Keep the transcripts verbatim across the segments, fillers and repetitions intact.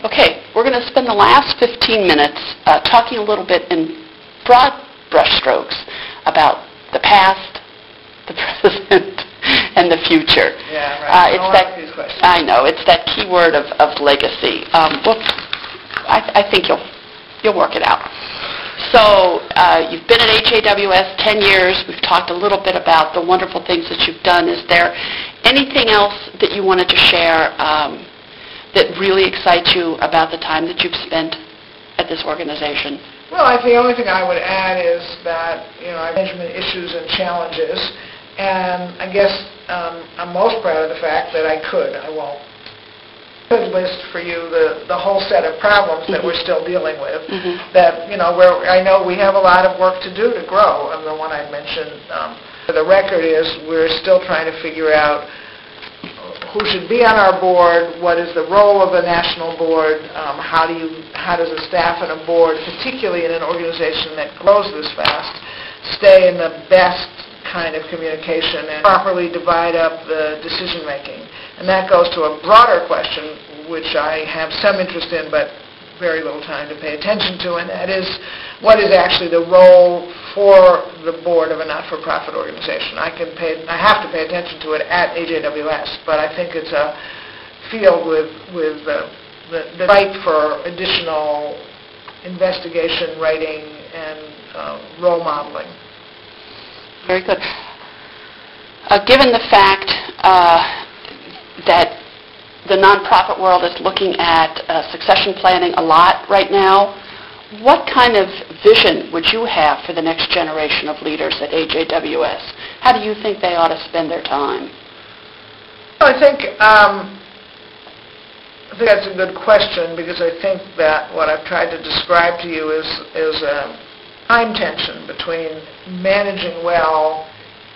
Okay, we're going to spend the last fifteen minutes uh, talking a little bit in broad brushstrokes about the past, the present, and the future. Yeah, right. Uh, it's I that, like these questions. I know, it's that key word of, of legacy. Um, well, I, I think you'll, you'll work it out. So uh, you've been at H A W S ten years. We've talked a little bit about the wonderful things that you've done. Is there anything else that you wanted to share um, that really excites you about the time that you've spent at this organization? Well, I think the only thing I would add is that, you know, I management issues and challenges, and I guess um, I'm most proud of the fact that I could, I won't, could list for you the, the whole set of problems that Mm-hmm. we're still dealing with, Mm-hmm. that, you know, where I know we have a lot of work to do to grow, and the one I mentioned, um, for the record is we're still trying to figure out who should be on our board, what is the role of a national board, um, how do you, how does a staff and a board, particularly in an organization that grows this fast, stay in the best kind of communication and properly divide up the decision making. And that goes to a broader question, which I have some interest in, but very little time to pay attention to, and that is, what is actually the role for the board of a not-for-profit organization? I can pay, I have to pay attention to it at A J W S, but I think it's a field with with uh, the, the right for additional investigation, writing, and uh, role modeling. Very good. Uh, given the fact uh, that the nonprofit world is looking at uh, succession planning a lot right now, what kind of vision would you have for the next generation of leaders at A J W S? How do you think they ought to spend their time? Well, I think um, I think that's a good question, because I think that what I've tried to describe to you is is a time tension between managing well,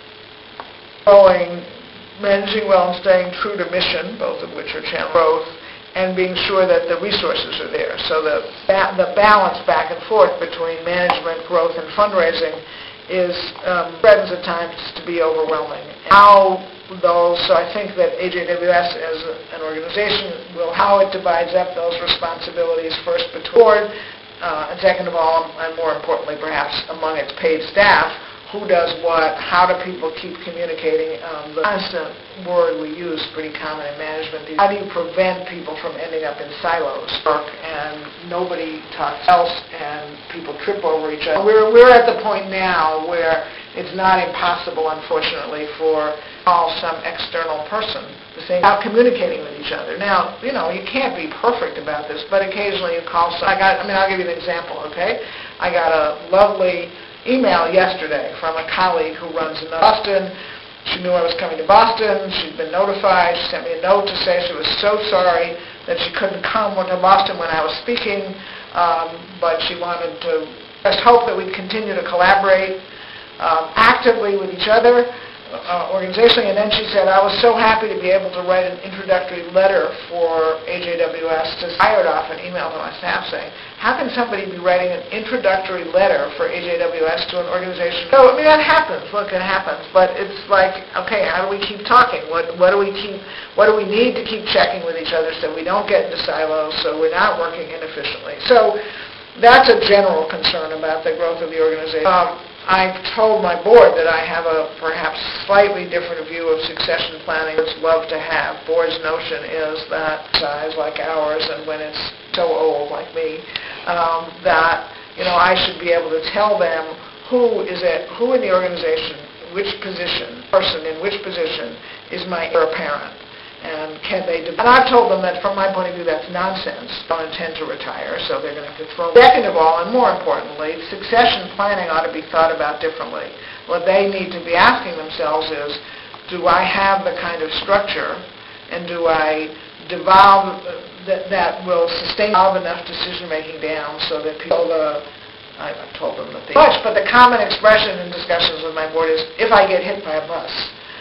growing, managing well and staying true to mission, both of which are challenge growth, and being sure that the resources are there. So the ba- the balance back and forth between management, growth, and fundraising is um, threatens at times to be overwhelming. How those, so I think that A J W S as a, an organization will, how it divides up those responsibilities, first between board, uh, and second of all, and more importantly perhaps, among its paid staff, who does what, how do people keep communicating, um, the constant word we use, pretty common in management. How do you prevent people from ending up in silos, work, and nobody talks else, and people trip over each other. We're, we're at the point now where it's not impossible, unfortunately, for call some external person the same about communicating with each other. Now, you know, you can't be perfect about this, but occasionally you call some, I got, I mean, I'll give you an example, okay? I got a lovely email yesterday from a colleague who runs in Boston. She knew I was coming to Boston. She'd been notified. She sent me a note to say she was so sorry that she couldn't come to Boston when I was speaking, um, but she wanted to just hope that we'd continue to collaborate um, actively with each other, uh, organizationally. And then she said, I was so happy to be able to write an introductory letter for A J W S. Just fired off an email to my staff saying, how can somebody be writing an introductory letter for A J W S to an organization? So, I mean, that happens. Look, it happens. But it's like, okay, how do we keep talking? What, what do we keep, what do we need to keep checking with each other so we don't get into silos, so we're not working inefficiently? So that's a general concern about the growth of the organization. Um, I've told my board that I have a perhaps slightly different view of succession planning. It's love to have. Board's notion is that size like ours, and when it's so old like me, um, that you know I should be able to tell them who is it, who in the organization, which position, person in which position is my heir apparent. And can they, de- and I've told them that from my point of view that's nonsense. Don't intend to retire, so they're going to get thrown. Second of all, and more importantly, succession planning ought to be thought about differently. What they need to be asking themselves is, do I have the kind of structure, and do I devolve, uh, that, that will sustain enough decision making down so that people, uh, I've told them that they much, but the common expression in discussions with my board is, if I get hit by a bus.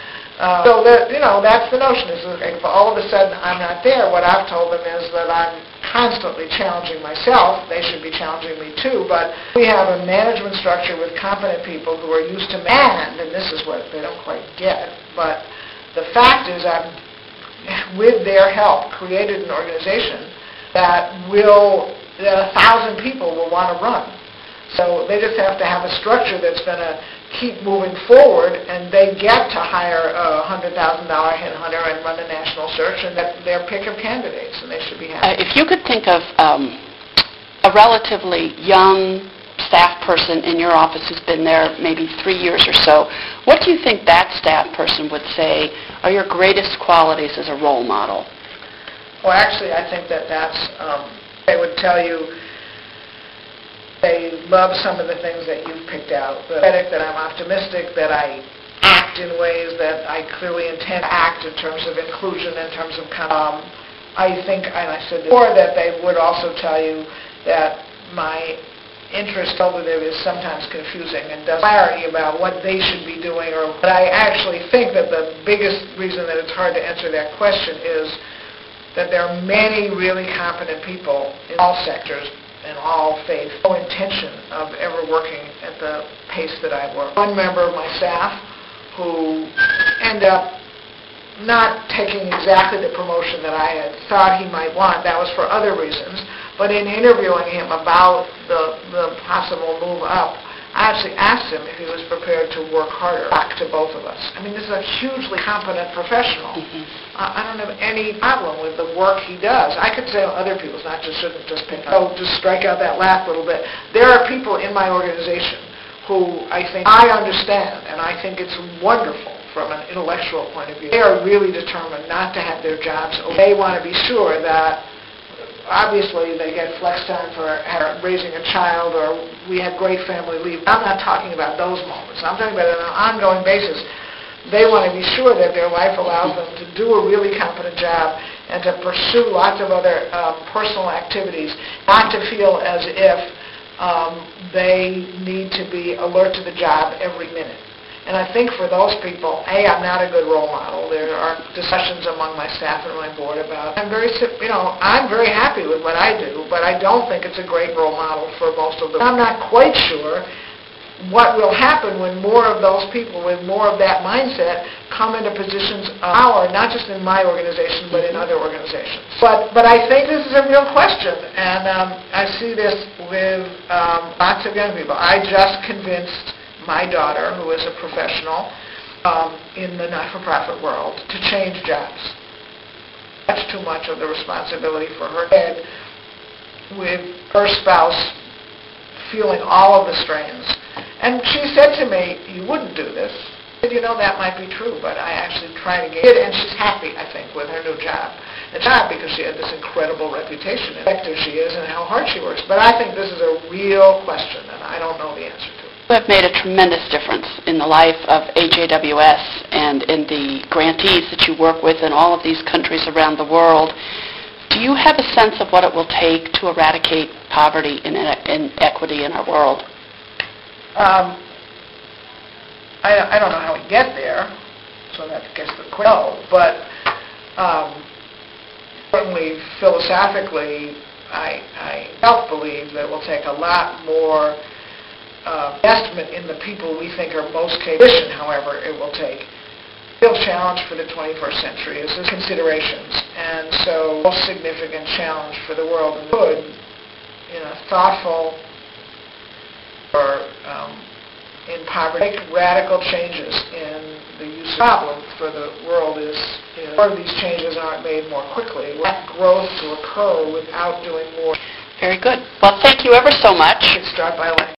Uh, so that, you know, that's the notion. Is that if all of a sudden I'm not there, what I've told them is that I'm constantly challenging myself. They should be challenging me too. But we have a management structure with competent people who are used to man, and this is what they don't quite get. But the fact is, I've, with their help, created an organization that will, that a thousand people will want to run. So they just have to have a structure that's going to keep moving forward, and they get to hire a one hundred thousand dollar headhunter and run a national search, and that their pick of candidates, and they should be happy. Uh, if you could think of um, a relatively young staff person in your office who's been there maybe three years or so, what do you think that staff person would say are your greatest qualities as a role model? Well, actually, I think that that's, um, they would tell you they love some of the things that you've picked out. The fact that I'm optimistic, that I act in ways that I clearly intend to act in terms of inclusion, in terms of, um, I think, and I said before, that they would also tell you that my interest over there is sometimes confusing and does clarity about what they should be doing. Or, but I actually think that the biggest reason that it's hard to answer that question is that there are many really competent people in all sectors, in all faiths, no intention of ever working at the pace that I work. One member of my staff who ended up not taking exactly the promotion that I had thought he might want, that was for other reasons, but in interviewing him about the, the possible move up, I actually asked him if he was prepared to work harder, back to both of us. I mean, this is a hugely competent professional. Mm-hmm. uh, I don't have any problem with the work he does. I could say other people's, not just shouldn't just pick up. Oh, just strike out that laugh a little bit. There are people in my organization who I think I understand, and I think it's wonderful from an intellectual point of view. They are really determined not to have their jobs over. They want to be sure that obviously they get flex time for raising a child, or we have great family leave. I'm not talking about those moments. I'm talking about on an ongoing basis. They want to be sure that their life allows them to do a really competent job and to pursue lots of other um, personal activities, not to feel as if um, they need to be alert to the job every minute. And I think for those people, A, I'm not a good role model. There are discussions among my staff and my board about, I'm very, you know, I'm very happy with what I do, but I don't think it's a great role model for most of them. I'm not quite sure what will happen when more of those people with more of that mindset come into positions of power, not just in my organization, but in other organizations. But but I think this is a real question, and um, I see this with um, lots of young people. I just convinced my daughter, who is a professional um, in the not-for-profit world, to change jobs. That's too much of the responsibility for her head, with her spouse feeling all of the strains. And she said to me, you wouldn't do this. I said, you know, that might be true, but I actually try to get it, and she's happy, I think, with her new job. It's not because she had this incredible reputation, effective she is, and how hard she works, but I think this is a real question, and I don't know the answer to it. You have made a tremendous difference in the life of A J W S and in the grantees that you work with in all of these countries around the world. Do you have a sense of what it will take to eradicate poverty and inequity in our world? Um, I, I don't know how we get there, so that gets the question. No, but um, certainly philosophically, I, I self believe that it will take a lot more Uh, investment in the people we think are most capable. However, it will take. The real challenge for the twenty-first century is the considerations, and so the most significant challenge for the world good, in a thoughtful or um, in poverty, make radical changes in the use of problem for the world is, you know, more of these changes aren't made more quickly. Let growth to occur without doing more. Very good. Well, thank you ever so much. You could start by